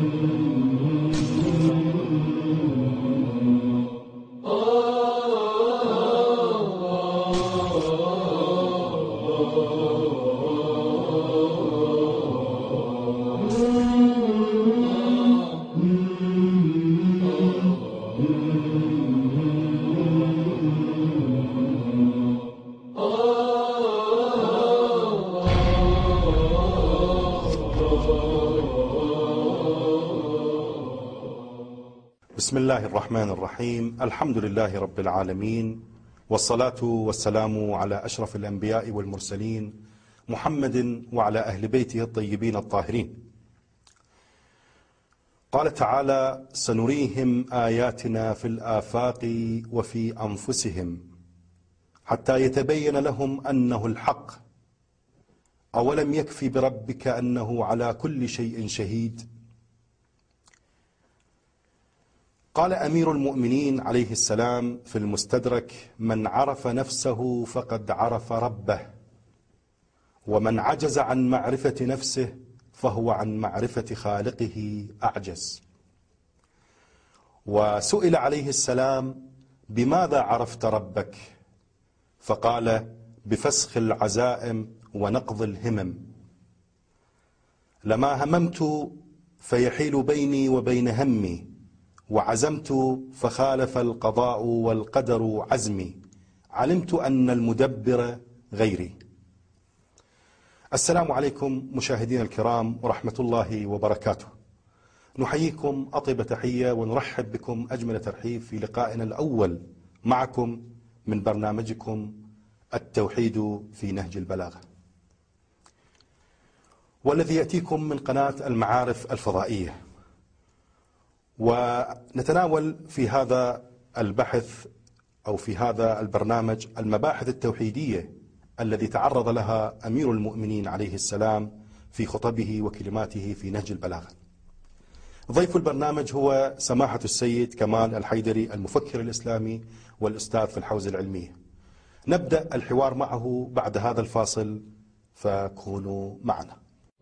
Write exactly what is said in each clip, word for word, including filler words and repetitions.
بسم الله الرحمن الرحيم. الحمد لله رب العالمين، والصلاة والسلام على أشرف الأنبياء والمرسلين محمد وعلى أهل بيته الطيبين الطاهرين. قال تعالى: سنريهم آياتنا في الآفاق وفي أنفسهم حتى يتبين لهم أنه الحق أولم يكفي بربك أنه على كل شيء شهيد. قال أمير المؤمنين عليه السلام في المستدرك: من عرف نفسه فقد عرف ربه، ومن عجز عن معرفة نفسه فهو عن معرفة خالقه أعجز. وسئل عليه السلام: بماذا عرفت ربك؟ فقال: بفسخ العزائم ونقض الهمم. لما هممت فيحيل بيني وبين همي، وعزمت فخالف القضاء والقدر عزمي، علمت أن المدبر غيري. السلام عليكم مشاهدينا الكرام ورحمة الله وبركاته. نحييكم أطيب تحية ونرحب بكم أجمل ترحيب في لقائنا الأول معكم من برنامجكم التوحيد في نهج البلاغة، والذي يأتيكم من قناة المعارف الفضائية. ونتناول في هذا البحث أو في هذا البرنامج المباحث التوحيدية الذي تعرض لها أمير المؤمنين عليه السلام في خطبه وكلماته في نهج البلاغة. ضيف البرنامج هو سماحة السيد كمال الحيدري، المفكر الإسلامي والأستاذ في الحوزة العلمية. نبدأ الحوار معه بعد هذا الفاصل، فكونوا معنا.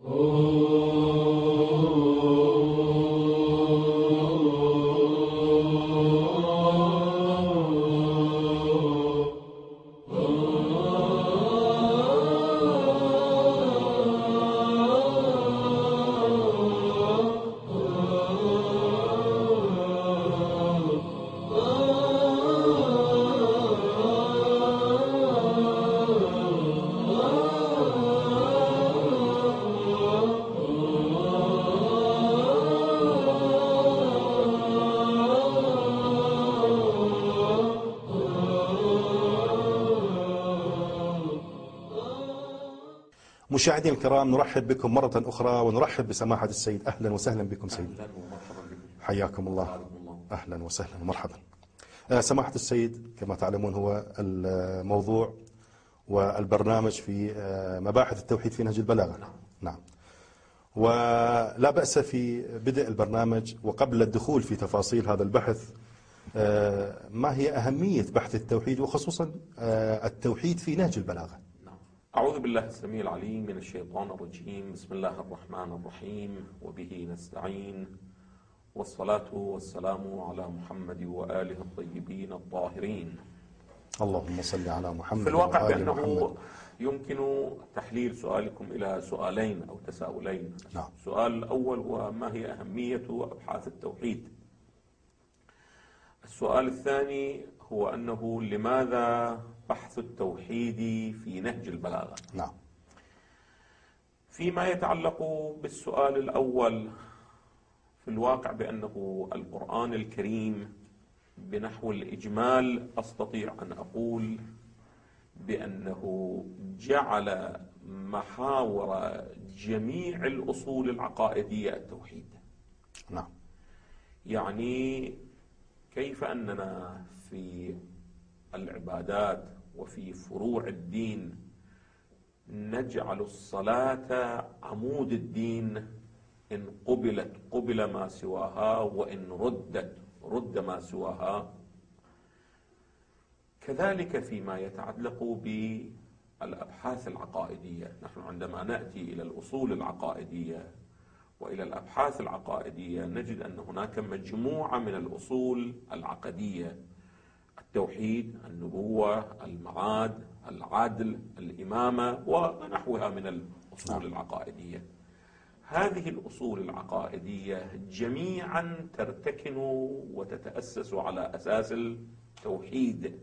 مشاهدينا الكرام، نرحب بكم مرة أخرى ونرحب بسماحة السيد. أهلا وسهلا بكم سيدي. أهلا ومرحبا بكم. حياكم الله. أهلا وسهلا ومرحبا. سماحة السيد، كما تعلمون هو الموضوع والبرنامج في مباحث التوحيد في نهج البلاغة. نعم. نعم. ولا بأس في بدء البرنامج وقبل الدخول في تفاصيل هذا البحث، ما هي أهمية بحث التوحيد وخصوصا التوحيد في نهج البلاغة؟ أعوذ بالله السميع العليم من الشيطان الرجيم. بسم الله الرحمن الرحيم، وبه نستعين، والصلاة والسلام على محمد وآله الطيبين الطاهرين. اللهم صل على محمد. في الواقع بأنه محمد. يمكن تحليل سؤالكم إلى سؤالين أو تساؤلين. نعم. السؤال الأول هو: ما هي أهمية أبحاث التوحيد؟ السؤال الثاني هو أنه لماذا بحث التوحيد في نهج البلاغة؟ نعم. فيما يتعلق بالسؤال الأول، في الواقع بأنه القرآن الكريم بنحو الإجمال أستطيع أن أقول بأنه جعل محاور جميع الأصول العقائدية التوحيد. نعم. يعني كيف أننا في العبادات وفي فروع الدين نجعل الصلاة عمود الدين، إن قبلت قبل ما سواها، وإن ردت رد ما سواها. كذلك فيما يتعلق بالأبحاث العقائدية، نحن عندما نأتي إلى الأصول العقائدية وإلى الأبحاث العقائدية، نجد أن هناك مجموعة من الأصول العقدية: التوحيد، النبوة، المعاد، العدل، الإمامة، ونحوها من الأصول العقائدية. هذه الأصول العقائدية جميعا ترتكن وتتأسس على أساس التوحيد،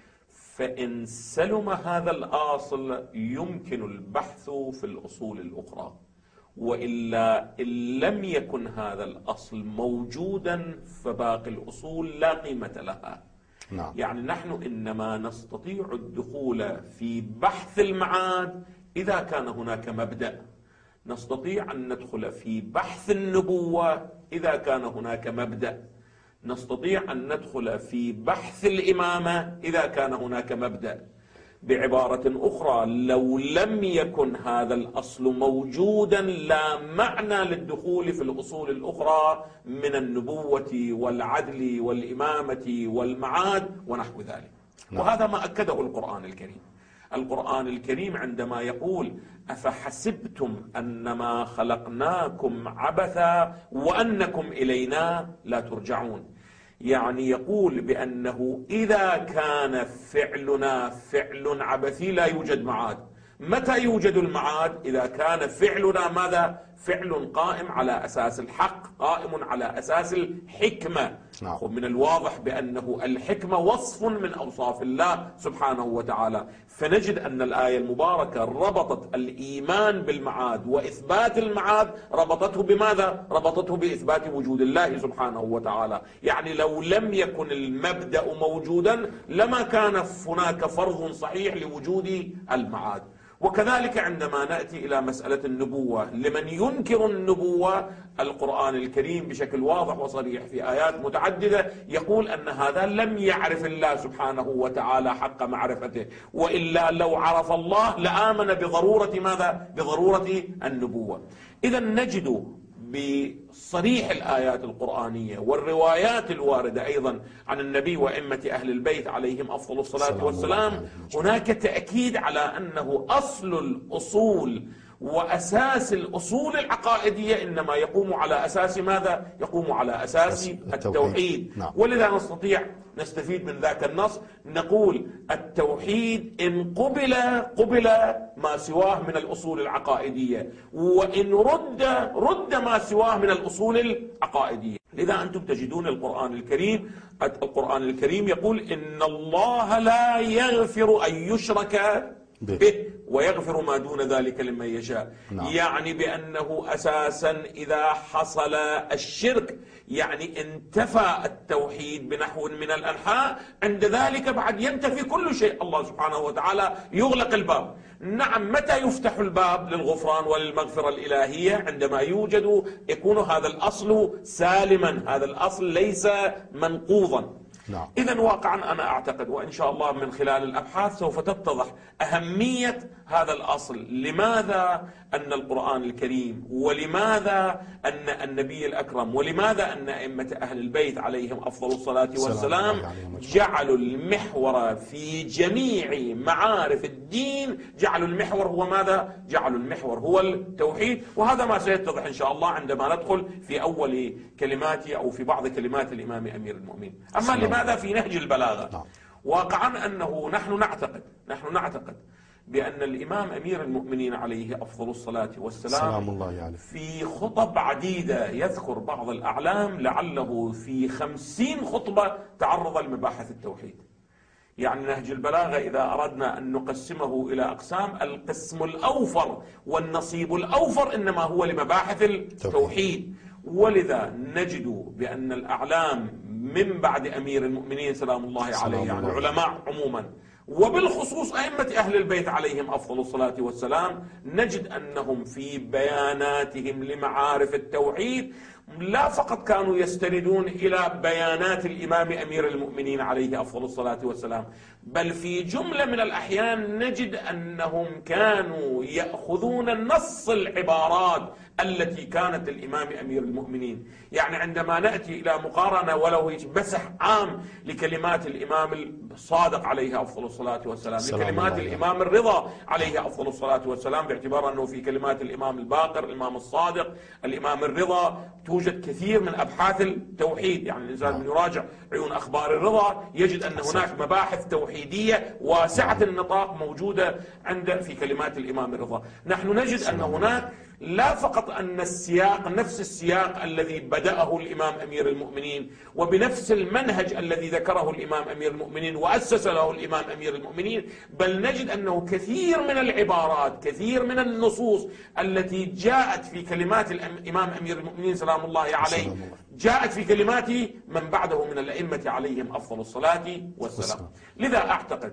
فإن سلم هذا الأصل يمكن البحث في الأصول الأخرى، وإلا إن لم يكن هذا الأصل موجودا فباقي الأصول لا قيمة لها. نعم. يعني نحن إنما نستطيع الدخول في بحث المعاد إذا كان هناك مبدأ، نستطيع أن ندخل في بحث النبوة إذا كان هناك مبدأ، نستطيع أن ندخل في بحث الإمامة إذا كان هناك مبدأ. بعبارة أخرى، لو لم يكن هذا الأصل موجودا لا معنى للدخول في الأصول الأخرى من النبوة والعدل والإمامة والمعاد ونحو ذلك. وهذا ما أكده القرآن الكريم. القرآن الكريم عندما يقول: أفحسبتم أنما خلقناكم عبثا وأنكم إلينا لا ترجعون، يعني يقول بأنه إذا كان فعلنا فعل عبثي لا يوجد معاد. متى يوجد المعاد؟ إذا كان فعلنا ماذا؟ فعل قائم على أساس الحق، قائم على أساس الحكمة. نعم. ومن الواضح بأنه الحكمة وصف من أوصاف الله سبحانه وتعالى، فنجد أن الآية المباركة ربطت الإيمان بالمعاد وإثبات المعاد، ربطته بماذا؟ ربطته بإثبات وجود الله سبحانه وتعالى. يعني لو لم يكن المبدأ موجودا لما كان هناك فرض صحيح لوجود المعاد. وكذلك عندما نأتي إلى مسألة النبوة، لمن ينكر النبوة القرآن الكريم بشكل واضح وصريح في آيات متعددة يقول أن هذا لم يعرف الله سبحانه وتعالى حق معرفته، وإلا لو عرف الله لآمن بضرورة ماذا؟ بضرورة النبوة. إذا نجد بصريح الآيات القرآنية والروايات الواردة أيضا عن النبي وأئمة أهل البيت عليهم أفضل الصلاة والسلام هناك تأكيد على أنه أصل الأصول وأساس الأصول العقائدية إنما يقوم على أساس ماذا؟ يقوم على أساس التوحيد. نعم. ولذا نستطيع نستفيد من ذاك النص نقول التوحيد إن قبل قبل ما سواه من الأصول العقائدية، وإن رد رد ما سواه من الأصول العقائدية. لذا أنتم تجدون القرآن الكريم القرآن الكريم يقول: إن الله لا يغفر أن يشرك به ويغفر ما دون ذلك لمن يشاء. نعم. يعني بأنه أساسا إذا حصل الشرك يعني انتفى التوحيد بنحو من الأنحاء، عند ذلك بعد ينتفي كل شيء. الله سبحانه وتعالى يغلق الباب. نعم، متى يفتح الباب للغفران وللمغفرة الإلهية؟ عندما يوجد يكون هذا الأصل سالما، هذا الأصل ليس منقوضا. نعم. إذن واقعا أنا أعتقد وإن شاء الله من خلال الأبحاث سوف تتضح أهمية هذا الأصل، لماذا أن القرآن الكريم، ولماذا أن النبي الأكرم، ولماذا أن أئمة أهل البيت عليهم أفضل الصلاة والسلام جعلوا المحور في جميع معارف الدين، جعلوا المحور هو ماذا؟ جعلوا المحور هو التوحيد. وهذا ما سيتضح إن شاء الله عندما ندخل في أول كلماتي أو في بعض كلمات الإمام أمير المؤمنين. أما لماذا في نهج البلاغة؟ واقعا أنه نحن نعتقد نحن نعتقد بأن الإمام أمير المؤمنين عليه أفضل الصلاة والسلام الله يعني. في خطب عديدة يذكر بعض الأعلام لعله في خمسين خطبة تعرض لمباحث التوحيد. يعني نهج البلاغة إذا أردنا أن نقسمه إلى أقسام، القسم الأوفر والنصيب الأوفر إنما هو لمباحث التوحيد. ولذا نجد بأن الأعلام من بعد أمير المؤمنين سلام الله عليه، يعني العلماء عموما وبالخصوص أئمة أهل البيت عليهم أفضل الصلاة والسلام، نجد أنهم في بياناتهم لمعارف التوحيد لا فقط كانوا يستندون إلى بيانات الإمام أمير المؤمنين عليه أفضل الصلاة والسلام، بل في جملة من الأحيان نجد أنهم كانوا يأخذون نص العبارات التي كانت الإمام أمير المؤمنين. يعني عندما نأتي إلى مقارنة ولو مسح عام لكلمات الإمام الصادق عليه أفضل الصلاة والسلام، لكلمات الإمام الرضا عليه أفضل الصلاة والسلام، باعتبار أنه في كلمات الإمام الباقر، الإمام الصادق، الإمام الرضا توجد كثير من أبحاث التوحيد. يعني الإنسان من يراجع عيون أخبار الرضا يجد أن هناك مباحث توحيدية واسعة النطاق موجودة عند في كلمات الإمام الرضا. نحن نجد أن هناك لا فقط أن السياق نفس السياق الذي بدأه الإمام أمير المؤمنين وبنفس المنهج الذي ذكره الإمام أمير المؤمنين وأسس له الإمام أمير المؤمنين، بل نجد أنه كثير من العبارات، كثير من النصوص التي جاءت في كلمات الإمام أمير المؤمنين سلام الله عليه جاءت في كلمات من بعده من الأئمة عليهم أفضل الصلاة والسلام. لذا أعتقد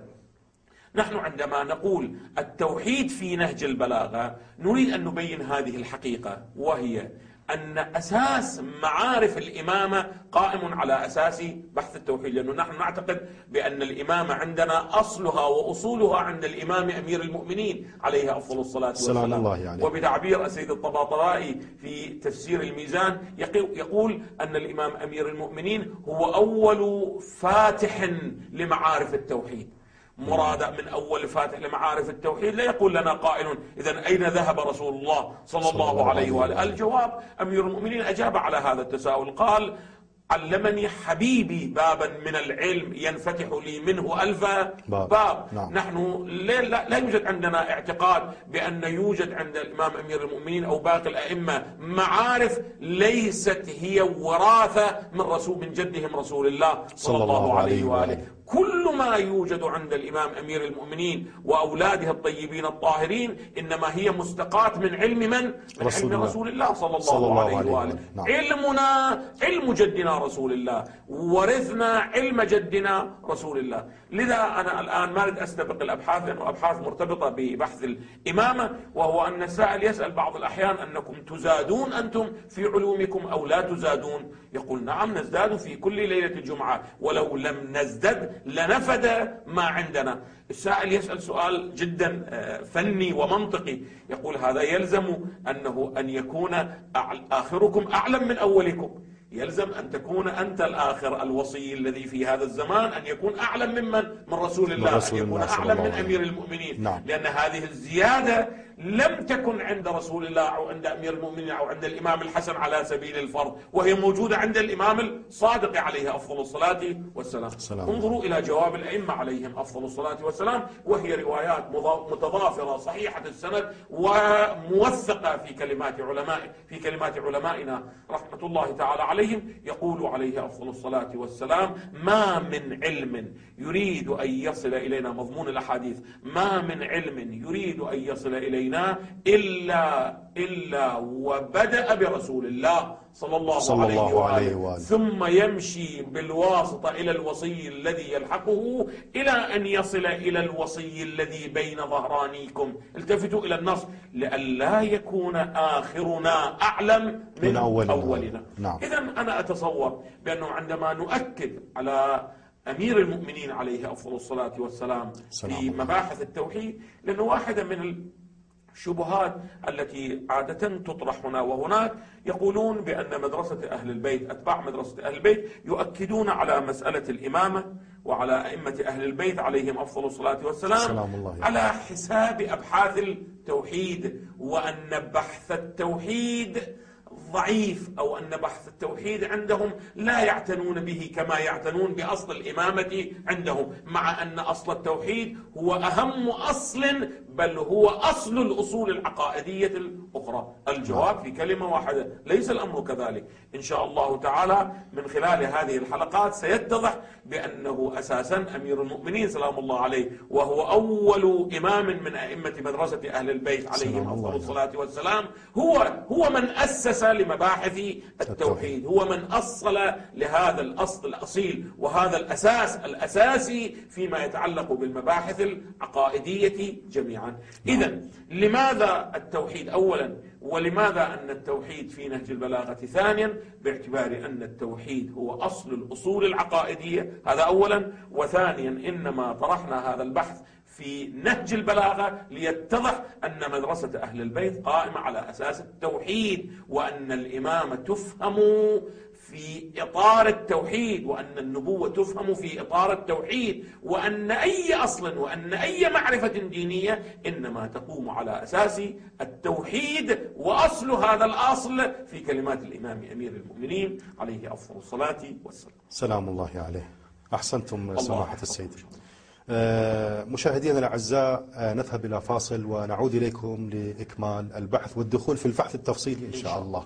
نحن عندما نقول التوحيد في نهج البلاغة نريد أن نبين هذه الحقيقة، وهي أن أساس معارف الإمامة قائم على أساس بحث التوحيد، لأنه نحن نعتقد بأن الإمامة عندنا أصلها وأصولها عند الإمام أمير المؤمنين عليه أفضل الصلاة والسلام. الله يعني. وبتعبير السيد الطباطبائي في تفسير الميزان يقول أن الإمام أمير المؤمنين هو أول فاتح لمعارف التوحيد. مراد من أول فاتح لمعارف التوحيد لا يقول لنا قائل إذن أين ذهب رسول الله صلى الله عليه وآله. الجواب أمير المؤمنين أجاب على هذا التساؤل، قال علمني حبيبي بابا من العلم ينفتح لي منه ألف باب, باب. نعم. نحن لا, لا يوجد عندنا اعتقاد بأن يوجد عند الإمام أمير المؤمنين أو باقي الأئمة معارف ليست هي وراثة من رسول من جدهم رسول الله صلى الله عليه وآله. كل ما يوجد عند الإمام أمير المؤمنين وأولاده الطيبين الطاهرين إنما هي مستقاة من علم من؟ من رسول علم الله. رسول الله صلى الله, صلى الله عليه, عليه وآله. نعم. علمنا علم جدنا رسول الله، ورثنا علم جدنا رسول الله. لذا أنا الآن ما أريد أستبق الأبحاث لأنه أبحاث مرتبطة ببحث الإمامة، وهو أن السائل يسأل بعض الأحيان أنكم تزادون أنتم في علومكم أو لا تزادون؟ يقول نعم نزداد في كل ليلة الجمعة، ولو لم نزدد لنفد ما عندنا. السائل يسأل سؤال جدا فني ومنطقي، يقول هذا يلزم أنه أن يكون آخركم أعلم من أولكم، يلزم أن تكون أنت الآخر الوصي الذي في هذا الزمان أن يكون أعلم ممن من رسول الله، أن يكون أعلم من أمير المؤمنين. نعم. لأن هذه الزيادة لم تكن عند رسول الله أو عند أمير المؤمنين أو عند الإمام الحسن على سبيل الفرض، وهي موجودة عند الإمام الصادق عليه أفضل الصلاة والسلام. السلام. انظروا إلى جواب الأئمة عليهم أفضل الصلاة والسلام، وهي روايات متضافرة صحيحة السند وموثقة في كلمات علماء في كلمات علمائنا رحمة الله تعالى عليهم. يقول عليه أفضل الصلاة والسلام ما من علم يريد أن يصل إلينا، مضمون الأحاديث، ما من علم يريد أن يصل إلينا إلا إلا وبدأ برسول الله صلى الله, صلى عليه, الله عليه وآله، ثم يمشي بالواسطة إلى الوصي الذي يلحقه إلى أن يصل إلى الوصي الذي بين ظهرانيكم. التفتوا إلى النص لئلا يكون آخرنا أعلم من, من أولنا, أولنا. نعم. إذن أنا أتصور بأنه عندما نؤكد على أمير المؤمنين عليه أفضل الصلاة والسلام في مباحث التوحيد، لأنه واحدة من الشبهات التي عادة تطرح هنا وهناك يقولون بأن مدرسة أهل البيت، أتباع مدرسة أهل البيت يؤكدون على مسألة الإمامة وعلى أئمة أهل البيت عليهم أفضل الصلاة والسلام على حساب أبحاث التوحيد، وأن بحث التوحيد ضعيف، أو أن بحث التوحيد عندهم لا يعتنون به كما يعتنون بأصل الإمامة عندهم، مع أن أصل التوحيد هو أهم أصل، بل هو أصل الأصول العقائدية الأخرى. الجواب في كلمة واحدة، ليس الأمر كذلك. إن شاء الله تعالى من خلال هذه الحلقات سيتضح بأنه أساسا أمير المؤمنين سلام الله عليه، وهو أول إمام من أئمة مدرسة أهل البيت عليهم أفضل الصلاة والسلام، هو هو من أسس لمباحث التوحيد، هو من أصل لهذا الأصل الأصيل وهذا الأساس الأساسي فيما يتعلق بالمباحث العقائدية جميعا. إذن لماذا التوحيد؟ أولا ولماذا أن التوحيد في نهج البلاغة؟ ثانيا باعتبار أن التوحيد هو أصل الأصول العقائدية، هذا أولا. وثانيا إنما طرحنا هذا البحث في نهج البلاغة ليتضح أن مدرسة أهل البيت قائمة على أساس التوحيد، وأن الإمامة تفهم في إطار التوحيد، وأن النبوة تفهم في إطار التوحيد، وأن أي أصل وأن أي معرفة دينية إنما تقوم على أساس التوحيد، وأصل هذا الأصل في كلمات الإمام أمير المؤمنين عليه أفضل الصلاة والسلام. سلام الله عليه. أحسنتم سماحة السيد. آه مشاهدينا الأعزاء، آه نذهب إلى فاصل ونعود إليكم لإكمال البحث والدخول في البحث التفصيلي إن شاء الله.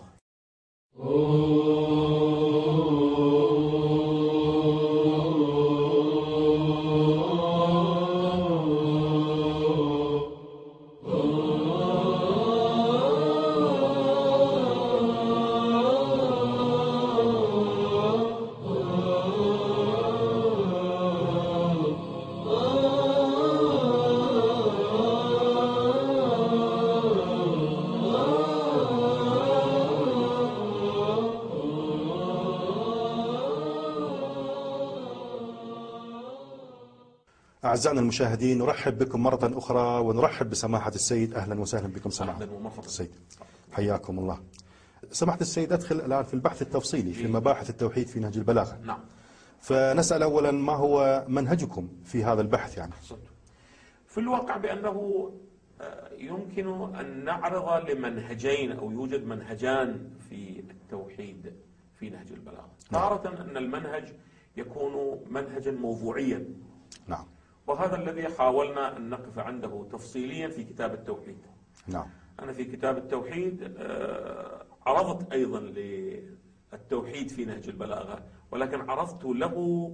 أعزائنا المشاهدين، نرحب بكم مرة أخرى ونرحب بسماحة السيد. أهلا وسهلا بكم سماحة السيد، حياكم الله. سماحة السيد، أدخل الآن في البحث التفصيلي في مباحث التوحيد في نهج البلاغة. نعم. فنسأل أولا ما هو منهجكم في هذا البحث؟ يعني في الواقع بأنه يمكن أن نعرض لمنهجين، أو يوجد منهجان في التوحيد في نهج البلاغة. تارة أن المنهج يكون منهجا موضوعيا، نعم، وهذا الذي حاولنا أن نقف عنده تفصيليا في كتاب التوحيد. نعم. أنا في كتاب التوحيد عرضت أيضا للتوحيد في نهج البلاغة، ولكن عرضت له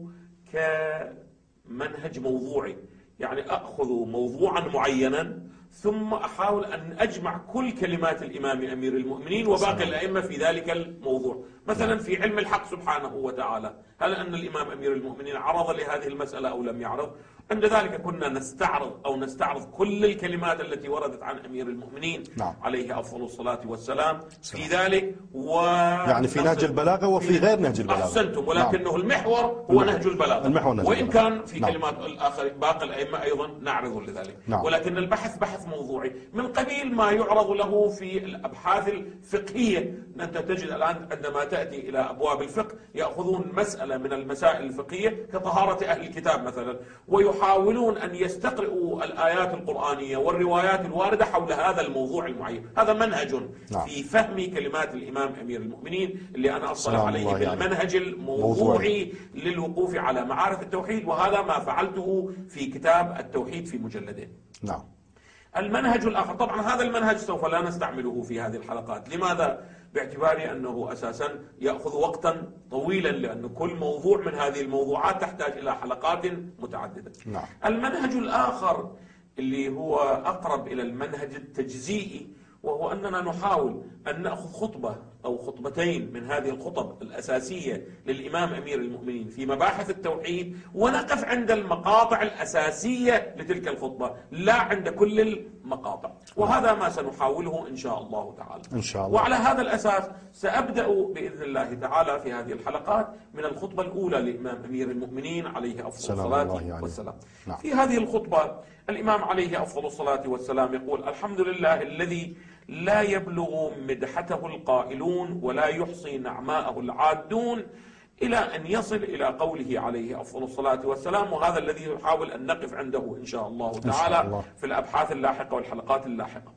كمنهج موضوعي، يعني أخذ موضوعا معينا ثم أحاول أن أجمع كل كلمات الإمام أمير المؤمنين وباقي الأئمة في ذلك الموضوع. مثلا في علم الحق سبحانه وتعالى، هل أن الإمام أمير المؤمنين عرض لهذه المسألة أو لم يعرض؟ عند ذلك كنا نستعرض أو نستعرض كل الكلمات التي وردت عن أمير المؤمنين نعم. عليه أفضل الصلاة والسلام في ذلك، و يعني في نهج البلاغة وفي غير نهج البلاغة. أحسنتم، ولكنه نعم. المحور هو نهج البلاغة، المحور نهج وإن البلاغة. كان في نعم. كلمات الآخر باقي الأئمة أيضا نعرض لذلك، نعم. ولكن البحث بحث موضوعي من قبيل ما يعرض له في الأبحاث الفقهية. أنت تجد الآن عندما تأتي إلى أبواب الفقه يأخذون مسألة من المسائل الفقهية كطهارة أهل الكتاب مثلا، ويحاولون أن يستقرئوا الآيات القرآنية والروايات الواردة حول هذا الموضوع المعين. هذا منهج نعم. في فهم كلمات الإمام أمير المؤمنين اللي أنا أصطلح عليه بالمنهج يعني. الموضوعي للوقوف على معارف التوحيد، وهذا ما فعلته في كتاب التوحيد في مجلدين. نعم. المنهج الآخر، طبعا هذا المنهج سوف لا نستعمله في هذه الحلقات. لماذا؟ باعتبار أنه أساسا يأخذ وقتا طويلا، لأن كل موضوع من هذه الموضوعات تحتاج إلى حلقات متعددة. نعم. المنهج الآخر اللي هو أقرب إلى المنهج التجزيئي، وهو أننا نحاول أن نأخذ خطبة أو خطبتين من هذه الخطب الأساسية للإمام أمير المؤمنين في مباحث التوحيد، ونقف عند المقاطع الأساسية لتلك الخطبة لا عند كل المقاطع، وهذا ما سنحاوله إن شاء الله تعالى. إن شاء الله. وعلى هذا الأساس سأبدأ بإذن الله تعالى في هذه الحلقات من الخطبة الأولى للإمام أمير المؤمنين عليه أفضل الصلاة والسلام. نعم. في هذه الخطبة الإمام عليه أفضل الصلاة والسلام يقول: الحمد لله الذي لا يبلغ مدحته القائلون ولا يحصي نعماءه العادون، إلى أن يصل إلى قوله عليه أفضل الصلاة والسلام، وهذا الذي نحاول أن نقف عنده إن شاء الله تعالى الله. في الأبحاث اللاحقة والحلقات اللاحقة.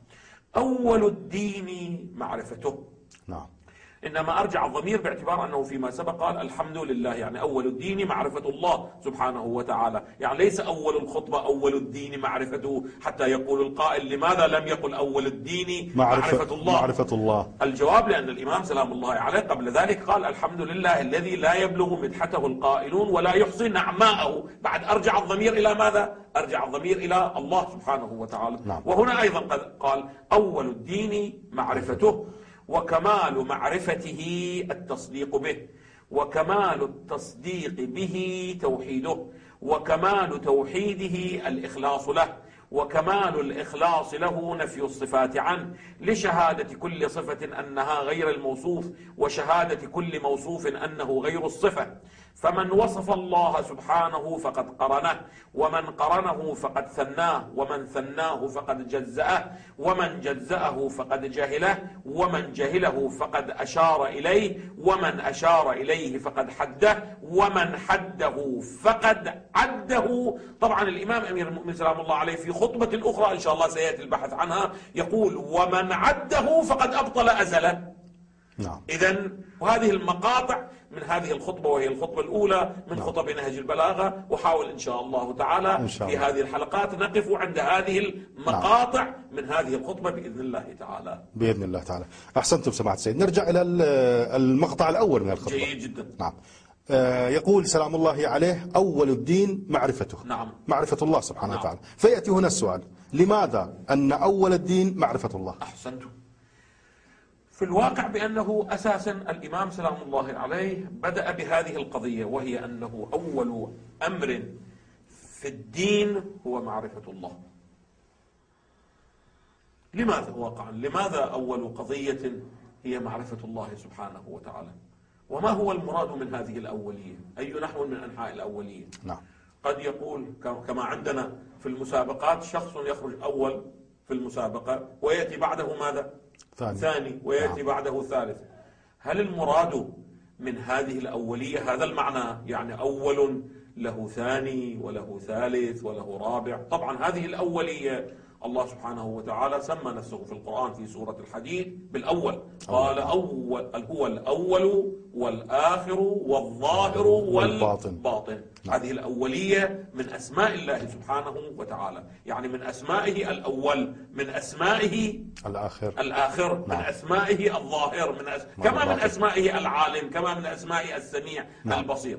أول الدين معرفته. نعم. إنما أرجع الضمير باعتبار أنه فيما سبق قال الحمد لله، يعني أول الدين معرفة الله سبحانه وتعالى، يعني ليس أول الخطبة أول الدين معرفته حتى يقول القائل لماذا لم يقل أول الدين معرفة, معرفة الله. معرفة الله. الجواب لأن الإمام سلام الله عليه قبل ذلك قال الحمد لله الذي لا يبلغ مدحته القائلون ولا يحصي نعماءه. بعد أرجع الضمير إلى ماذا؟ أرجع الضمير إلى الله سبحانه وتعالى. نعم. وهنا أيضا قال أول الدين معرفته، وكمال معرفته التصديق به، وكمال التصديق به توحيده، وكمال توحيده الإخلاص له، وكمال الإخلاص له نفي الصفات عنه، لشهادة كل صفة أنها غير الموصوف، وشهادة كل موصوف أنه غير الصفة. فمن وصف الله سبحانه فقد قرنه، ومن قرنه فقد ثناه، ومن ثناه فقد جزأه، ومن جزأه فقد جهله، ومن جهله فقد أشار إليه، ومن أشار إليه فقد حده، ومن حده فقد عده. طبعا الإمام أمير المؤمنين سلام الله عليه في خطبة أخرى إن شاء الله سيأتي البحث عنها يقول: ومن عده فقد أبطل أزله. نعم. إذن وهذه المقاطع من هذه الخطبة، وهي الخطبة الأولى من نعم. خطب نهج البلاغة، وحاول إن شاء الله تعالى إن شاء الله. في هذه الحلقات نقف عند هذه المقاطع نعم. من هذه الخطبة بإذن الله تعالى. بإذن الله تعالى. أحسنتم سماحة السيد. نرجع إلى المقطع الأول من الخطبة. جيد جدا. نعم. يقول سلام الله عليه: أول الدين معرفته. نعم. معرفة الله سبحانه نعم. وتعالى. فيأتي هنا السؤال: لماذا أن أول الدين معرفة الله؟ أحسنتم. في الواقع بأنه أساسا الإمام سلام الله عليه بدأ بهذه القضية، وهي أنه أول أمر في الدين هو معرفة الله. لماذا واقعا؟ لماذا أول قضية هي معرفة الله سبحانه وتعالى؟ وما هو المراد من هذه الأولية؟ أي نحو من أنحاء الأولية؟ نعم. قد يقول كما عندنا في المسابقات شخص يخرج أول في المسابقة ويأتي بعده ماذا؟ ثاني, ثاني ويأتي نعم. بعده ثالث. هل المراد من هذه الأولية هذا المعنى؟ يعني أول له ثاني وله ثالث وله رابع؟ طبعا هذه الأولية الله سبحانه وتعالى سمى نفسه في القرآن في سورة الحديد بالأول، قال أول هو الأول والآخر والظاهر والباطن. نعم. هذه الأولية من أسماء الله سبحانه وتعالى، يعني من أسمائه الأول، من أسمائه الآخر, الآخر. نعم. من أسمائه الظاهر، من أس... كما من أسمائه العالم، كما من أسمائه السميع. نعم. البصير.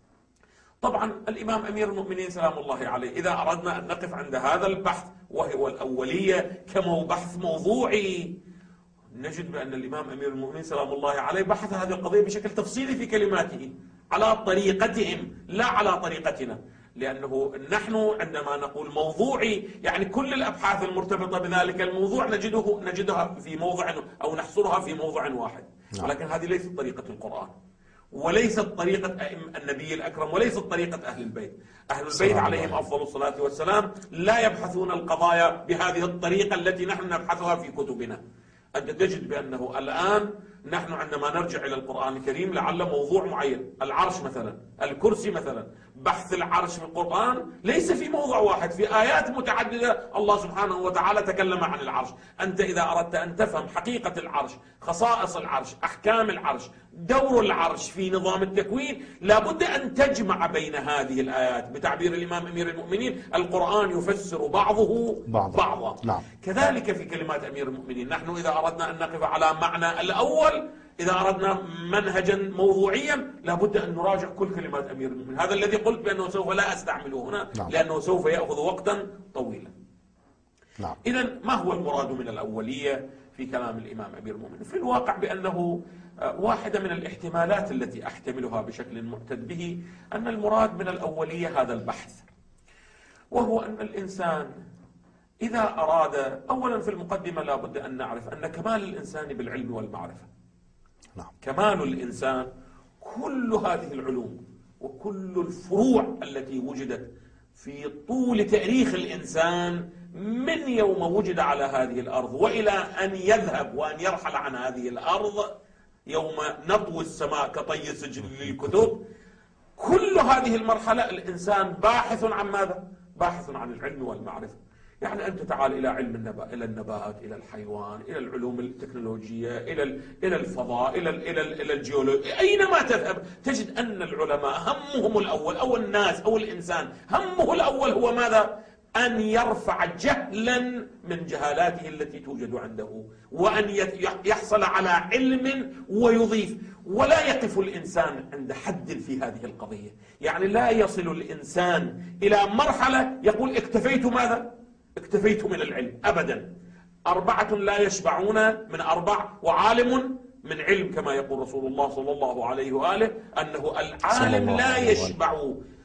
طبعا الإمام أمير المؤمنين سلام الله عليه إذا أردنا أن نقف عند هذا البحث وهو الأولية كبحث موضوعي، نجد بأن الإمام أمير المؤمنين سلام الله عليه بحث هذه القضية بشكل تفصيلي في كلماته على طريقتهم لا على طريقتنا، لأنه نحن عندما نقول موضوعي يعني كل الأبحاث المرتبطة بذلك الموضوع نجده نجدها في موضع أو نحصرها في موضع واحد. نعم. ولكن هذه ليست طريقة القرآن، وليست طريقة النبي الأكرم، وليست طريقة أهل البيت. أهل البيت عليهم أفضل الصلاة والسلام لا يبحثون القضايا بهذه الطريقة التي نحن نبحثها في كتبنا. أنت تجد بأنه الآن نحن عندما نرجع إلى القرآن الكريم لعل موضوع معين، العرش مثلا، الكرسي مثلا، بحث العرش في القرآن ليس في موضع واحد، في آيات متعددة الله سبحانه وتعالى تكلم عن العرش. أنت إذا أردت أن تفهم حقيقة العرش، خصائص العرش، أحكام العرش، دور العرش في نظام التكوين، لابد أن تجمع بين هذه الآيات. بتعبير الإمام أمير المؤمنين القرآن يفسر بعضه بعضا, بعضا. نعم. كذلك في كلمات أمير المؤمنين نحن إذا أردنا أن نقف على معنى الأول، إذا أردنا منهجا موضوعيا لابد أن نراجع كل كلمات أمير المؤمنين. هذا الذي قلت بأنه سوف لا أستعمله هنا. نعم. لأنه سوف يأخذ وقتا طويلا. نعم. إذن ما هو المراد من الأولية في كلام الإمام أمير المؤمنين؟ في الواقع بأنه واحدة من الاحتمالات التي أحتملها بشكل معتد به أن المراد من الأولية هذا البحث، وهو أن الإنسان إذا أراد، أولا في المقدمة لابد أن نعرف أن كمال الإنسان بالعلم والمعرفة. نعم. كمال الإنسان كل هذه العلوم وكل الفروع التي وجدت في طول تاريخ الإنسان من يوم وجد على هذه الأرض وإلى أن يذهب وأن يرحل عن هذه الأرض يوم نطوي السماء كطي سجل للكتب، كل هذه المرحلة الإنسان باحث عن ماذا؟ باحث عن العلم والمعرفة. يعني أنت تعال إلى علم النبات، إلى النبات، إلى الحيوان، إلى العلوم التكنولوجية، إلى إلى الفضاء، إلى إلى إلى الجيولوجيا، أينما تذهب تجد أن العلماء همهم الأول أو الناس أو الإنسان همه الأول هو ماذا؟ أن يرفع جهلا من جهالاته التي توجد عنده، وأن يحصل على علم ويضيف. ولا يقف الإنسان عند حد في هذه القضية، يعني لا يصل الإنسان إلى مرحلة يقول اكتفيت ماذا؟ اكتفيت من العلم، أبدا. أربعة لا يشبعون من أربع، وعالم من علم، كما يقول رسول الله صلى الله عليه وآله أنه العالم لا يشبع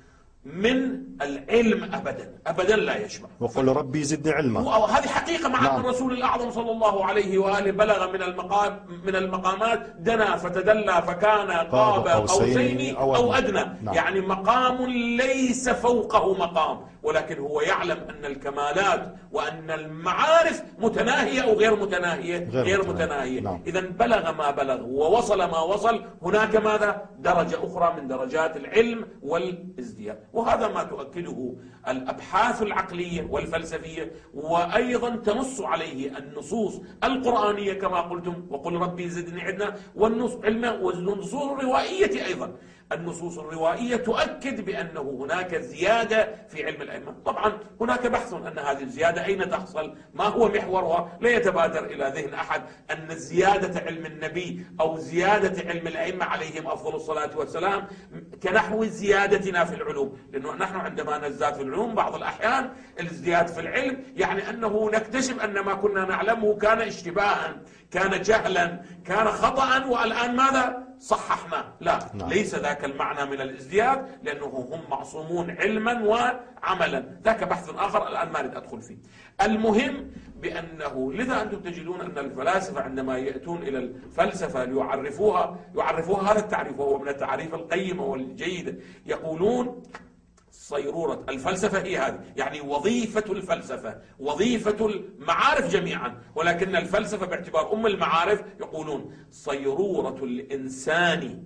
من العلم أبدا أبدا لا يشبع. وقل ربي زدني علما. وهذه حقيقة مع نعم. أن الرسول الأعظم صلى الله عليه وآله بلغ من المقام من المقامات دنا فتدلى فكان قاب قوسين أو أدنى. نعم. يعني مقام ليس فوقه مقام، ولكن هو يعلم أن الكمالات وأن المعارف متناهية أو غير متناهية غير, غير متناهية. نعم. إذا بلغ ما بلغ ووصل ما وصل. هناك ماذا؟ درجة أخرى من درجات العلم والازدياد، وهذا ما تؤكده الأبحاث العقلية والفلسفية، وأيضا تنص عليه النصوص القرآنية كما قلتم وقل ربي زدني علما، والنصوص الروائية أيضا. النصوص الروائية تؤكد بأنه هناك زيادة في علم الأئمة. طبعا هناك بحث أن هذه الزيادة أين تحصل، ما هو محورها، لا يتبادر إلى ذهن أحد أن زيادة علم النبي أو زيادة علم الأئمة عليهم أفضل الصلاة والسلام كنحو زيادتنا في العلوم، لأنه نحن عندما نزداد في العلوم بعض الأحيان الازدياد في العلم يعني أنه نكتشف أن ما كنا نعلمه كان اشتباها، كان جهلا، كان خطأ، والآن ماذا؟ صححنا. لا، نعم. ليس ذاك المعنى من الازدياد، لأنه هم معصومون علما وعملا. ذاك بحث آخر الآن ما أريد أدخل فيه. المهم بأنه لذا أنتم تجدون أن الفلاسفة عندما يأتون إلى الفلسفة ليعرفوها يعرفوها هذا التعريف، وهو من التعريف القيمة والجيدة. يقولون صيرورة الفلسفة هي هذه، يعني وظيفة الفلسفة وظيفة المعارف جميعا، ولكن الفلسفة باعتبار أم المعارف يقولون صيرورة الإنسان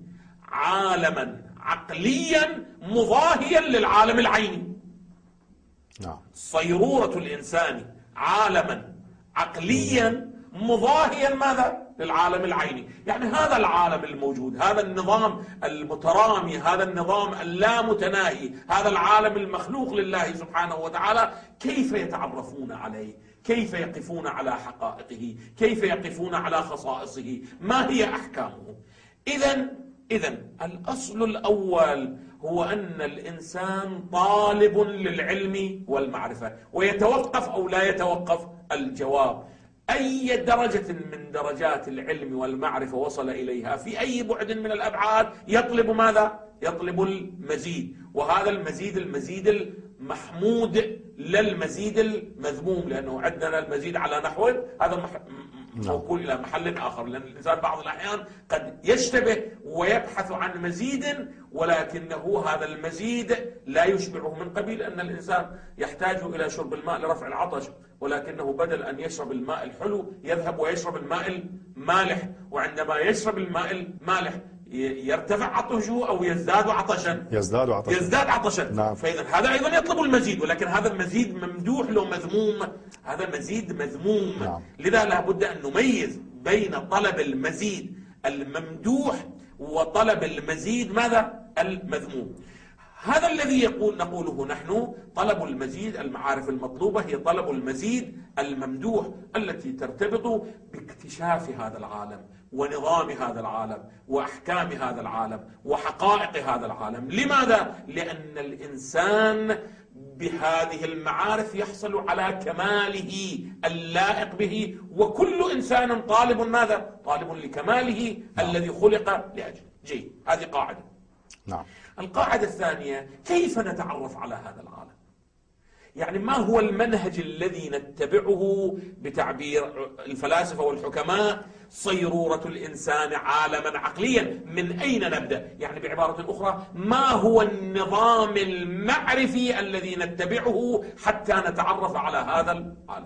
عالما عقليا مضاهيا للعالم العيني. نعم. صيرورة الإنسان عالما عقليا مضاهيا ماذا؟ للعالم العيني. يعني هذا العالم الموجود، هذا النظام المترامي، هذا النظام اللامتناهي، هذا العالم المخلوق لله سبحانه وتعالى، كيف يتعرفون عليه؟ كيف يقفون على حقائقه؟ كيف يقفون على خصائصه؟ ما هي أحكامه؟ إذن إذن الأصل الأول هو أن الإنسان طالب للعلم والمعرفة، ويتوقف أو لا يتوقف الجواب. أي درجة من درجات العلم والمعرفة وصل إليها في أي بعد من الأبعاد يطلب ماذا؟ يطلب المزيد، وهذا المزيد المزيد المحمود لا المزيد المذموم، لأنه عندنا المزيد على نحو هذا مح... موكول إلى محل آخر، لأن الإنسان بعض الأحيان قد يشتبه ويبحث عن مزيد، ولكنه هذا المزيد لا يشبعه، من قبيل أن الإنسان يحتاج إلى شرب الماء لرفع العطش، ولكنه بدل أن يشرب الماء الحلو يذهب ويشرب الماء المالح، وعندما يشرب الماء المالح يرتفع عطشه أو يزداد عطشا يزداد عطشا يزداد عطشا نعم. فإذا هذا أيضا يطلب المزيد، ولكن هذا المزيد ممدوح لو مذموم، هذا مزيد مذموم. نعم. لذا لابد أن نميز بين طلب المزيد الممدوح وطلب المزيد ماذا؟ المذموم. هذا الذي يقول نقوله نحن طلب المزيد، المعارف المطلوبة هي طلب المزيد الممدوح التي ترتبط باكتشاف هذا العالم ونظام هذا العالم وأحكام هذا العالم وحقائق هذا العالم. لماذا؟ لأن الإنسان بهذه المعارف يحصل على كماله اللائق به، وكل إنسان طالب ماذا؟ طالب لكماله نعم. الذي خلق لأجله. جيد، هذه قاعدة. نعم. القاعدة الثانية، كيف نتعرف على هذا العالم؟ يعني ما هو المنهج الذي نتبعه بتعبير الفلاسفة والحكماء صيرورة الإنسان عالما عقليا؟ من أين نبدأ؟ يعني بعبارة أخرى، ما هو النظام المعرفي الذي نتبعه حتى نتعرف على هذا العالم؟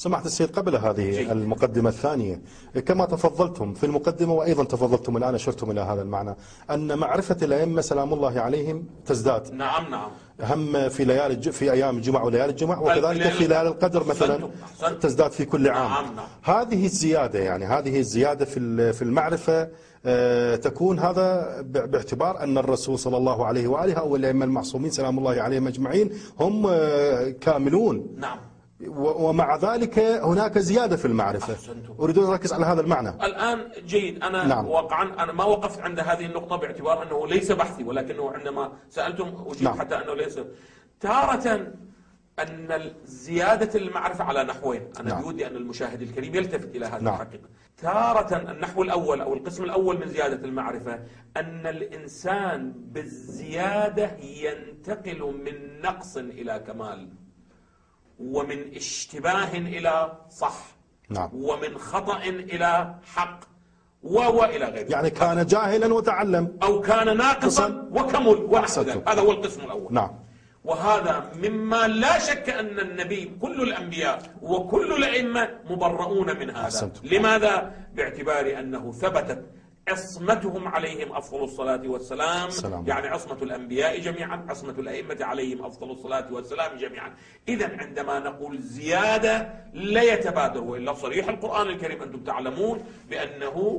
سماحة السيد، قبل هذه جيد. المقدمة الثانية، كما تفضلتم في المقدمة وأيضا تفضلتم الآن أشرتم إلى هذا المعنى، أن معرفة الأئمة سلام الله عليهم تزداد. نعم نعم. هم في ليالي الج... في أيام الجمعة وليالي الجمعة، وكذلك في ليالي القدر مثلا أحسنتم. أحسنتم. تزداد في كل عام. نعم نعم. هذه الزيادة، يعني هذه الزيادة في في المعرفة آه تكون هذا باعتبار أن الرسول صلى الله عليه وآله أو الأئمة المعصومين سلام الله عليهم أجمعين هم آه كاملون. نعم. ومع ذلك هناك زيادة في المعرفة. أحسنتم. أريد أن أركز على هذا المعنى الآن. جيد. أنا نعم. واقعا أنا ما وقفت عند هذه النقطة باعتبار أنه ليس بحثي، ولكنه عندما سألتم أجيب نعم. حتى أنه ليس تارة أن زيادة المعرفة على نحوين. أنا نعم. بودي أن المشاهد الكريم يلتفت إلى هذه نعم. الحقيقة. تارة النحو الأول أو القسم الأول من زيادة المعرفة أن الإنسان بالزيادة ينتقل من نقص إلى كمال، ومن اشتباه إلى صح، نعم. ومن خطأ إلى حق، وإلى غيره. يعني كان جاهلا وتعلم، أو كان ناقصا وكمل ونحو ذلك. هذا هو القسم الأول. نعم. وهذا مما لا شك أن النبي كل الأنبياء وكل الأئمة مبرؤون من هذا. أحسنتم. لماذا؟ باعتبار أنه ثبتت عصمتهم عليهم أفضل الصلاة والسلام. السلام. يعني عصمة الأنبياء جميعا، عصمة الأئمة عليهم أفضل الصلاة والسلام جميعا. إذن عندما نقول زيادة لا يتبادر، وإلا صريح القرآن الكريم أنتم تعلمون بأنه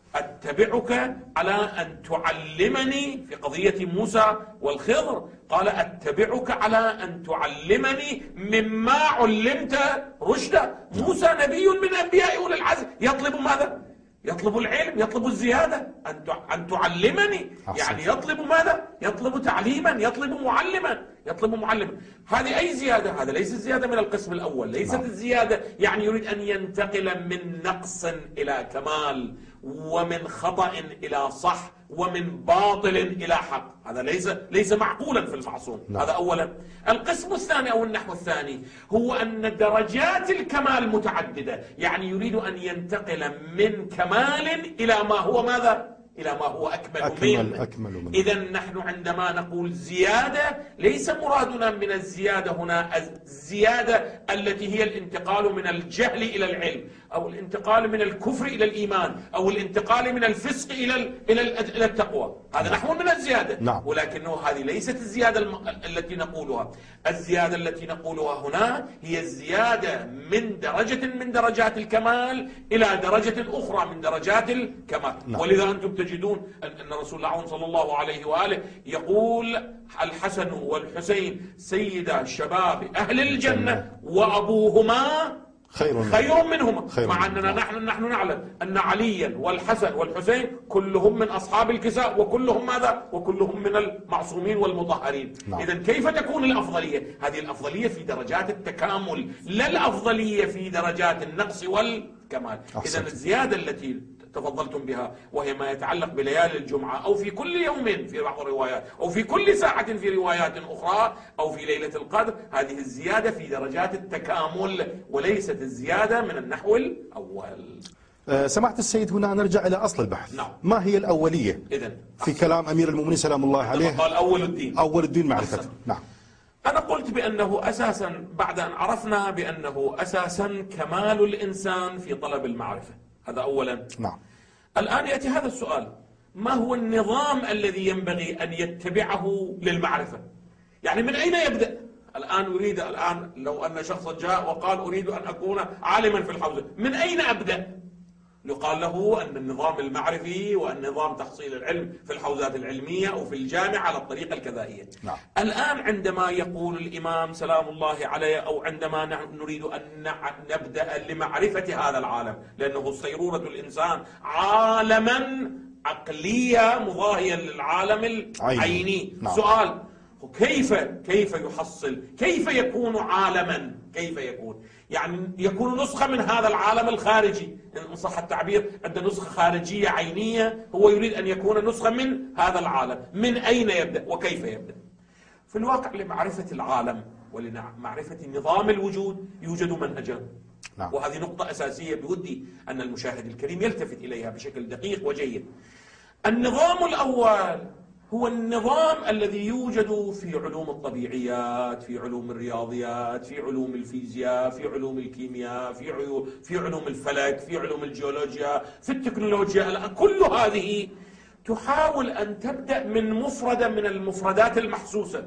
أتبعك على أن تعلمني في قضية موسى والخضر، قال أتبعك على أن تعلمني مما علمت رشدا. موسى نبي من أنبياء أولي العزم، يطلب ماذا؟ يطلب العلم، يطلب الزيادة، أن تعلمني. يعني يطلب ماذا؟ يطلب تعليما، يطلب معلما، يطلب معلما. هذه أي زيادة؟ هذا ليس الزيادة من القسم الأول، ليست نعم. الزيادة يعني يريد أن ينتقل من نقص إلى كمال، ومن خطأ إلى صح، ومن باطل إلى حق. هذا ليس ليس معقولا في المعصوم. نعم. هذا أولا. القسم الثاني أو النحو الثاني هو أن درجات الكمال متعددة، يعني يريد أن ينتقل من كمال إلى ما هو ماذا؟ إلى ما هو أكمل, أكمل منه. أكمل منه. إذن نحن عندما نقول زيادة ليس مرادنا من الزيادة هنا الزيادة التي هي الانتقال من الجهل إلى العلم، أو الانتقال من الكفر إلى الإيمان، أو الانتقال من الفسق إلى إلى إلى التقوى. هذا نحو من الزيادة. نعم. ولكنه هذه ليست الزيادة الم... التي نقولها. الزيادة التي نقولها هنا هي الزيادة من درجة من درجات الكمال إلى درجة أخرى من درجات الكمال. نعم. ولذا أنتم تجدون أن رسول الله صلى الله عليه وآله يقول الحسن والحسين سيدا شباب أهل الجنة وأبوهما خير, خير منهما. خير مع منهما. أننا نحن نحن نعلم أن عليا والحسن والحسين كلهم من أصحاب الكساء، وكلهم ماذا؟ وكلهم من المعصومين والمطهرين. نعم. إذن كيف تكون الأفضلية؟ هذه الأفضلية في درجات التكامل، لا الأفضلية في درجات النقص والكمال. إذن الزيادة التي تفضلتم بها وهي ما يتعلق بليالي الجمعة أو في كل يوم في بعض الروايات، أو في كل ساعة في روايات أخرى، أو في ليلة القدر، هذه الزيادة في درجات التكامل وليست الزيادة من النحو الأول. أه سماحة السيد، هنا نرجع إلى أصل البحث. نعم. ما هي الأولية إذن في كلام أمير المؤمنين سلام الله عليه؟ قال أول الدين. أول الدين معرفته. نعم. أنا قلت بأنه أساسا بعد أن عرفنا بأنه أساسا كمال الإنسان في طلب المعرفة، هذا أولا. نعم. الآن يأتي هذا السؤال: ما هو النظام الذي ينبغي أن يتبعه للمعرفة؟ يعني من أين يبدأ؟ الآن أريد الآن لو أن شخصا جاء وقال أريد أن أكون عالما في الحوزة، من أين أبدأ؟ يقال له أن النظام المعرفي والنظام تحصيل العلم في الحوزات العلمية أو في الجامعة على الطريقة الكذائية. نعم. الآن عندما يقول الإمام سلام الله عليه، أو عندما نريد أن نبدأ لمعرفة هذا العالم، لأنه صيرورة الإنسان عالما عقلية مضاهية للعالم العيني. نعم. سؤال: كيف كيف يحصل؟ كيف يكون عالما؟ كيف يكون؟ يعني يكون نسخة من هذا العالم الخارجي، إن صح التعبير، عنده نسخة خارجية عينية، هو يريد أن يكون نسخة من هذا العالم. من أين يبدأ وكيف يبدأ؟ في الواقع لمعرفة العالم ولمعرفة نظام الوجود يوجد منهجان. نعم. وهذه نقطة أساسية بودي أن المشاهد الكريم يلتفت إليها بشكل دقيق وجيد. النظام الأول هو النظام الذي يوجد في علوم الطبيعيات، في علوم الرياضيات، في علوم الفيزياء، في علوم الكيمياء، في علوم في علوم الفلك، في علوم الجيولوجيا، في التكنولوجيا. كل هذه تحاول أن تبدأ من مفردة من المفردات المحسوسة.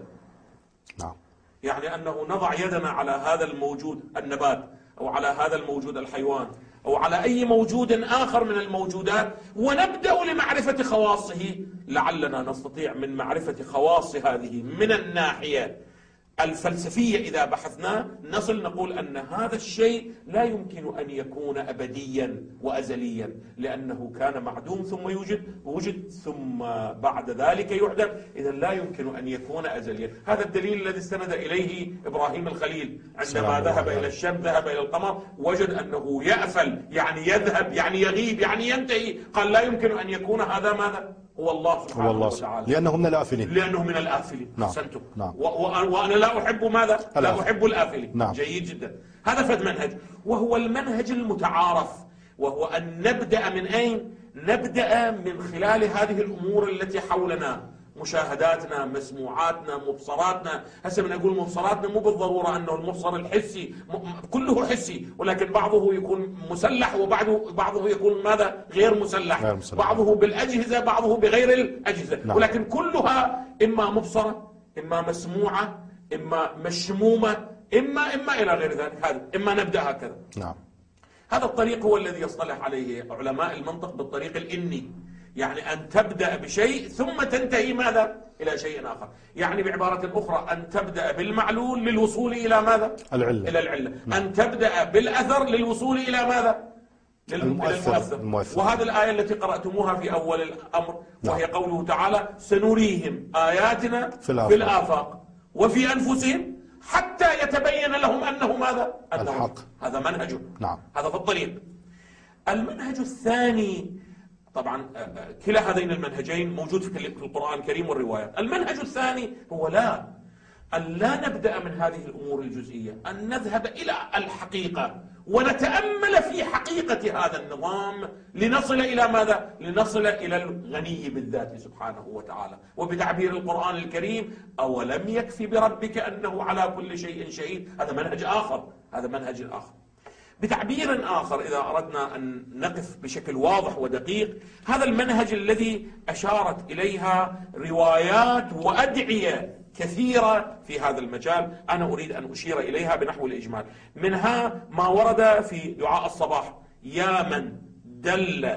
نعم. يعني أنه نضع يدنا على هذا الموجود النبات، أو على هذا الموجود الحيوان، أو على أي موجود آخر من الموجودات، ونبدأ لمعرفة خواصه، لعلنا نستطيع من معرفة خواص هذه من الناحية الفلسفية إذا بحثنا نصل نقول أن هذا الشيء لا يمكن أن يكون أبديا وأزليا، لأنه كان معدوم ثم يوجد، وجد ثم بعد ذلك يعدم، إذا لا يمكن أن يكون أزليا. هذا الدليل الذي استند إليه إبراهيم الخليل عندما ذهب إلى الشمس، ذهب إلى القمر، وجد أنه يأفل، يعني يذهب، يعني يغيب، يعني ينتهي. قال لا يمكن أن يكون هذا ماذا؟ هو الله سبحانه الله وتعالى، لأنه من الآفلين، لأنه من الآفلين. نعم. أحسنتم. نعم. وأنا لا أحب ماذا؟ الآفل. لا أحب الآفلين. نعم. جيد جدا. هذا فد منهج، وهو المنهج المتعارف، وهو أن نبدأ من أين؟ نبدأ من خلال هذه الأمور التي حولنا، مشاهداتنا، مسموعاتنا، مبصراتنا. هسه من أقول مبصراتنا مو بالضرورة أنه المبصر الحسي كله حسي، ولكن بعضه يكون مسلح وبعضه بعضه يكون ماذا؟ غير مسلح. غير مسلح. بعضه بالأجهزة، بعضه بغير الأجهزة. نعم. ولكن كلها إما مبصرة، إما مسموعة، إما مشمومة، إما إما إلى غير ذلك. هذا إما نبدأ هكذا. نعم. هذا الطريق هو الذي يصطلح عليه علماء المنطق بالطريق الإني، يعني أن تبدأ بشيء ثم تنتهي ماذا؟ إلى شيء آخر. يعني بعبارة أخرى أن تبدأ بالمعلول للوصول إلى ماذا؟ العلة. إلى العلة. نعم. أن تبدأ بالأثر للوصول إلى ماذا؟ المؤثر. المؤثر. وهذه الآية التي قرأتموها في أول الأمر، وهي قوله تعالى: سنريهم آياتنا في الآفاق, في الآفاق وفي أنفسهم حتى يتبين لهم أنه ماذا؟ أنه الحق. هذا منهج. نعم. هذا في الطريق. المنهج الثاني، طبعا كلا هذين المنهجين موجود في القرآن الكريم والروايات. المنهج الثاني هو لا أن لا نبدأ من هذه الأمور الجزئية، أن نذهب إلى الحقيقة ونتأمل في حقيقة هذا النظام لنصل إلى ماذا؟ لنصل إلى الغني بالذات سبحانه وتعالى. وبتعبير القرآن الكريم: أولم يكفي بربك أنه على كل شيء شهيد. هذا منهج آخر، هذا منهج آخر. بتعبير آخر إذا أردنا أن نقف بشكل واضح ودقيق، هذا المنهج الذي أشارت إليها روايات وأدعية كثيرة في هذا المجال، أنا أريد أن أشير إليها بنحو الإجمال. منها ما ورد في دعاء الصباح: يا من دل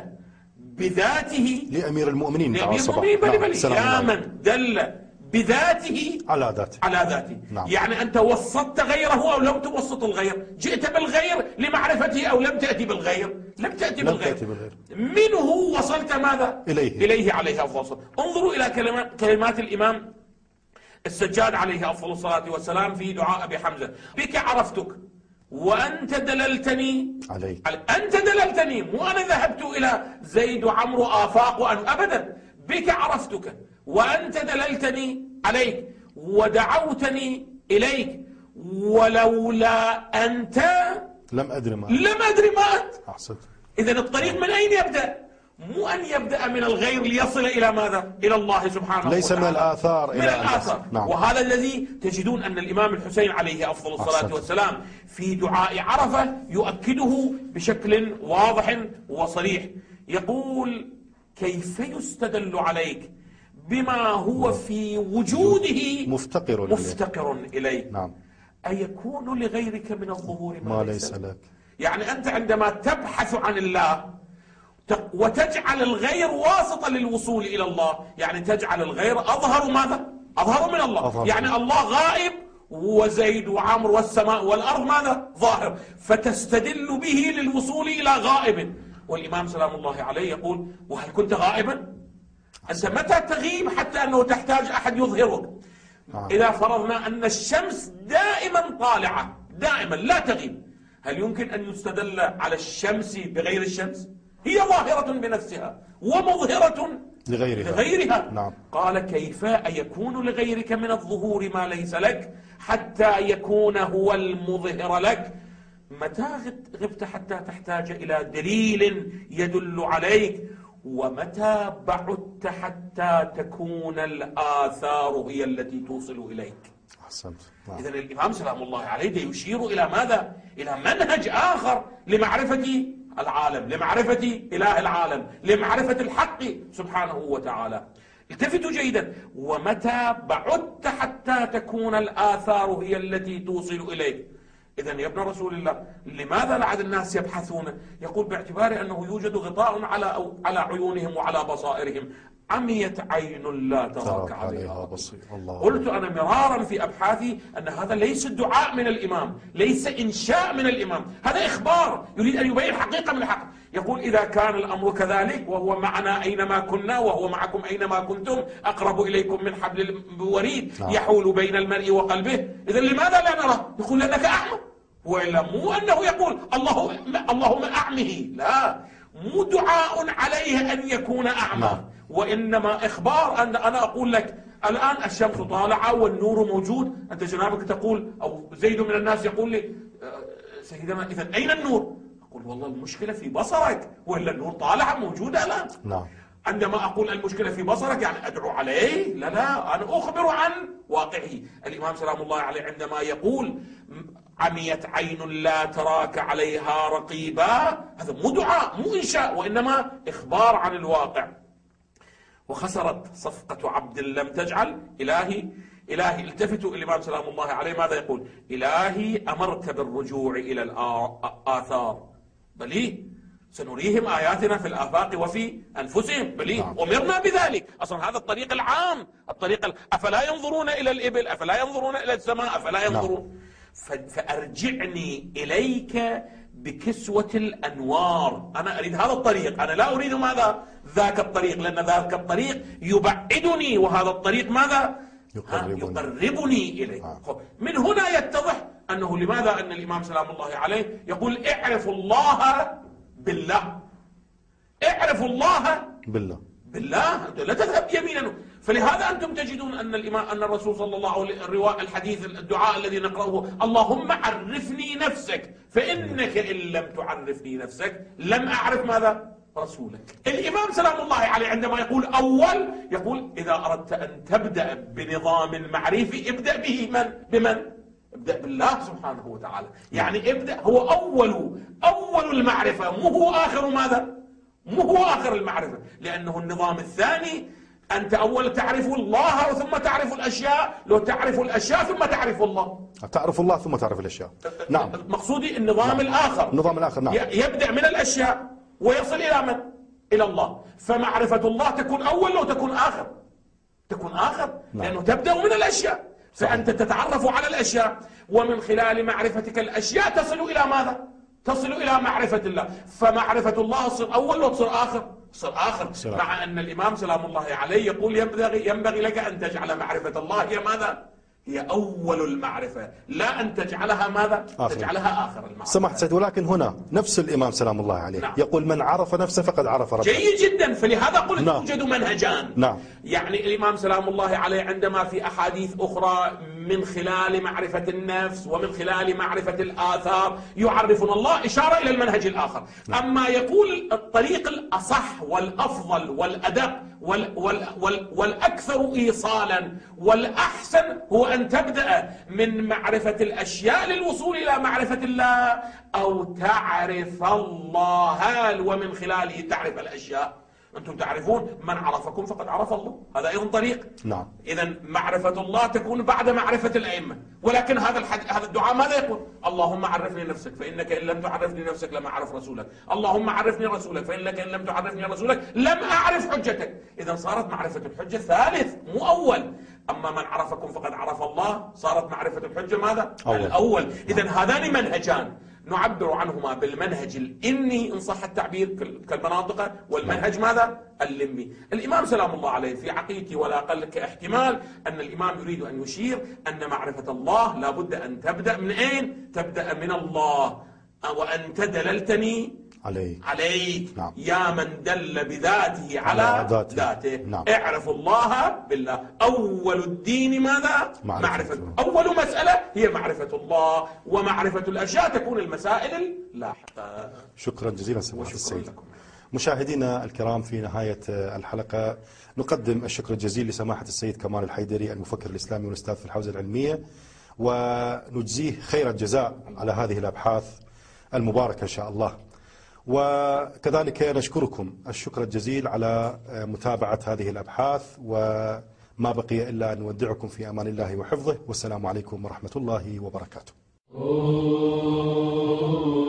بذاته لأمير المؤمنين لأمير المؤمنين بل بل يا من دل بذاته على ذاته على ذاته. نعم. يعني أنت وسطت غيره أو لم توسط الغير، جئت بالغير لمعرفته أو لم تأتي بالغير، لم تأتي لم بالغير. تأتي بالغير. منه وصلت ماذا؟ إليه إليه عليه أفضل الصلاة. انظروا إلى كلمات, كلمات الإمام السجاد عليه أفضل الصلاة والسلام في دعاء أبي حمزة: بك عرفتك وأنت دللتني عليك. أنت دللتني، مو أنا ذهبت إلى زيد وعمرو آفاق وأن أبدا. بك عرفتك وأنت دللتني عليك ودعوتني إليك، ولولا أنت لم أدري ما لم أدري ما أنت. أحسنت. إذن الطريق من أين يبدأ؟ مو أن يبدأ من الغير ليصل إلى ماذا؟ إلى الله سبحانه ليس وتعالى. من الآثار من إلى الآثار. نعم. وهذا الذي تجدون أن الإمام الحسين عليه أفضل الصلاة أحسنت. والسلام في دعاء عرفة يؤكده بشكل واضح وصريح، يقول: كيف يستدل عليك بما هو في وجوده مفتقر مفتقر إليه. نعم. أيكون لغيرك من الظهور ما, ما ليس ليس لك. يعني أنت عندما تبحث عن الله وتجعل الغير واسطة للوصول إلى الله، يعني تجعل الغير أظهر ماذا؟ أظهر من الله. أظهر. يعني الله غائب وزيد وعمر والسماء والأرض ماذا؟ ظاهر، فتستدل به للوصول إلى غائب. والإمام سلام الله عليه يقول: وهل كنت غائبا؟ أنت متى تغيب حتى أنه تحتاج أحد يظهرك؟ آه. إذا فرضنا أن الشمس دائما طالعة دائما لا تغيب، هل يمكن أن يستدل على الشمس بغير الشمس؟ هي ظاهرة بنفسها ومظهرة لغيرها, لغيرها. نعم. قال: كيف يكون لغيرك من الظهور ما ليس لك حتى يكون هو المظهر لك؟ متى غبت حتى تحتاج إلى دليل يدل عليك؟ ومتى بعدت حتى تكون الآثار هي التي توصل إليك. أحسنت. إذن الإمام سلام الله عليه يشير إلى ماذا؟ إلى منهج آخر لمعرفة العالم، لمعرفة إله العالم، لمعرفة الحق سبحانه وتعالى. التفتوا جيدا، ومتى بعدت حتى تكون الآثار هي التي توصل إليك. إذن يا ابن رسول الله، لماذا لعد الناس يبحثون؟ يقول باعتبار أنه يوجد غطاء على أو على عيونهم وعلى بصائرهم، عميت عين لا تراك عليها بصير. قلت أنا مرارا في أبحاثي أن هذا ليس الدعاء من الإمام، ليس إنشاء من الإمام، هذا إخبار يريد أن يبين حقيقة من الحق. يقول إذا كان الأمر كذلك وهو معنا أينما كنا وهو معكم أينما كنتم أقرب إليكم من حبل الوريد يحول بين المرء وقلبه، إذن لماذا لا نرى؟ يقول لأنك أعمى. وإلا مو أنه يقول الله اللهم أعمه، لا، مو دعاء عليه أن يكون أعمى، وإنما إخبار. أن أنا أقول لك الآن الشمس طالعة والنور موجود، أنت جنابك تقول أو زيد من الناس يقول لي سيدنا إذن أين النور؟ أقول والله المشكلة في بصرك، وإلا النور طالعة موجودة الآن. نعم. عندما أقول المشكلة في بصرك يعني أدعو عليه؟ لا لا، أنا أخبر عن واقعه. الإمام سلام الله عليه عندما يقول عميت عين لا تراك عليها رقيبا، هذا مو دعاء مو إنشاء، وإنما إخبار عن الواقع. وخسرت صفقة عبد لم تجعل إلهي إلهي التفتوا. الإمام سلام الله عليه ماذا يقول؟ إلهي أمرت بالرجوع إلى الآثار، بلي سنريهم آياتنا في الآفاق وفي أنفسهم، بلي أمرنا بذلك. أصلا هذا الطريق العام، الطريق ال... أفلا ينظرون إلى الإبل، أفلا ينظرون إلى السماء، أفلا ينظرون. ف... فأرجعني إليك بكسوة الأنوار. أنا أريد هذا الطريق، أنا لا أريد ماذا؟ ذاك الطريق، لأن ذاك الطريق يبعدني، وهذا الطريق ماذا؟ يقربني, يقربني إليك. آه. من هنا يتضح أنه لماذا أن الإمام سلام الله عليه يقول اعرفوا الله بالله، اعرفوا الله بالله بالله، لا تذهب يمينا. فلهذا أنتم تجدون أن الإمام أن الرسول صلى الله عليه وسلم الحديث الدعاء الذي نقرأه اللهم عرفني نفسك، فإنك إن لم تعرفني نفسك لم أعرف ماذا؟ رسولك. الإمام سلام الله عليه عندما يقول أول، يقول إذا أردت أن تبدأ بنظام المعرفي ابدأ به من؟ بمن؟ ابدأ بالله سبحانه وتعالى. يعني ابدأ، هو أول أول المعرفة، مو هو آخر ماذا؟ مو هو آخر المعرفة، لأنه النظام الثاني أنت أول تعرف الله ثم تعرف الأشياء، لو تعرف الأشياء ثم تعرف الله، تعرف الله ثم تعرف الأشياء. نعم، مقصودي النظام نعم. الآخر، النظام الآخر نعم. يبدأ من الأشياء ويصل إلى من؟ إلى الله. فمعرفة الله تكون أول وتكون آخر، تكون آخر نعم. لأنه تبدأ من الأشياء، فأنت تتعرف على الأشياء، ومن خلال معرفتك الأشياء تصل إلى ماذا؟ تصل إلى معرفة الله. فمعرفة الله تصير أول وتصير آخر، تصير آخر سلام. مع أن الإمام سلام الله عليه يقول ينبغي, ينبغي لك أن تجعل معرفة الله هي ماذا؟ هي أول المعرفة، لا أن تجعلها ماذا؟ آخر. تجعلها آخر المعرفة. سمحت سيد، ولكن هنا نفس الإمام سلام الله عليه نعم. يقول من عرف نفسه فقد عرف ربه. جيد جدا، فلهذا قلت نعم. يوجد منهجان نعم. يعني الإمام سلام الله عليه عندما في أحاديث أخرى من خلال معرفة النفس ومن خلال معرفة الآثار يعرفون الله، إشارة إلى المنهج الآخر نعم. أما يقول الطريق الأصح والأفضل والأدق وال وال وال والأكثر إيصالا والأحسن هو أن تبدأ من معرفة الأشياء للوصول إلى معرفة الله، أو تعرف الله ومن خلاله تعرف الأشياء. أنتم تعرفون من عرفكم فقد عرف الله، هذا أيضا طريق نعم. إذن معرفة الله تكون بعد معرفة الأئمة، ولكن هذا الحد... هذا الدعاء ماذا يقول؟ اللهم عرفني نفسك فإنك إن لم تعرفني نفسك لم أعرف رسولك، اللهم عرفني رسولك فإنك إن لم تعرفني رسولك لم أعرف حجتك. إذن صارت معرفة الحجة ثالث مو أول. أما من عرفكم فقد عرف الله صارت معرفة الحجة ماذا؟ أول, الأول. إذن هذان منهجان نعبر عنهما بالمنهج الإني إن صح التعبير كالمناطق، والمنهج ماذا؟ اللمي. الإمام سلام الله عليه في عقيدتي ولا أقل كاحتمال أن الإمام يريد أن يشير أن معرفة الله لابد أن تبدأ من أين؟ تبدأ من الله. وأنت دللتني عليه عليك نعم. يا من دل بذاته على, على ذاته, ذاته. نعم. اعرفوا الله بالله. أول الدين ماذا؟ معرفة, معرفة. أول مسألة هي معرفة الله، ومعرفة الأشياء تكون المسائل اللاحقة. شكرا جزيلا سماحة السيد. مشاهدينا الكرام، في نهاية الحلقة نقدم الشكر الجزيل لسماحة السيد كمال الحيدري المفكر الإسلامي والأستاذ في الحوزة العلمية، ونجزيه خير الجزاء على هذه الأبحاث المباركة إن شاء الله. وكذلك نشكركم الشكر الجزيل على متابعة هذه الأبحاث، وما بقي إلا أن نودعكم في أمان الله وحفظه، والسلام عليكم ورحمة الله وبركاته.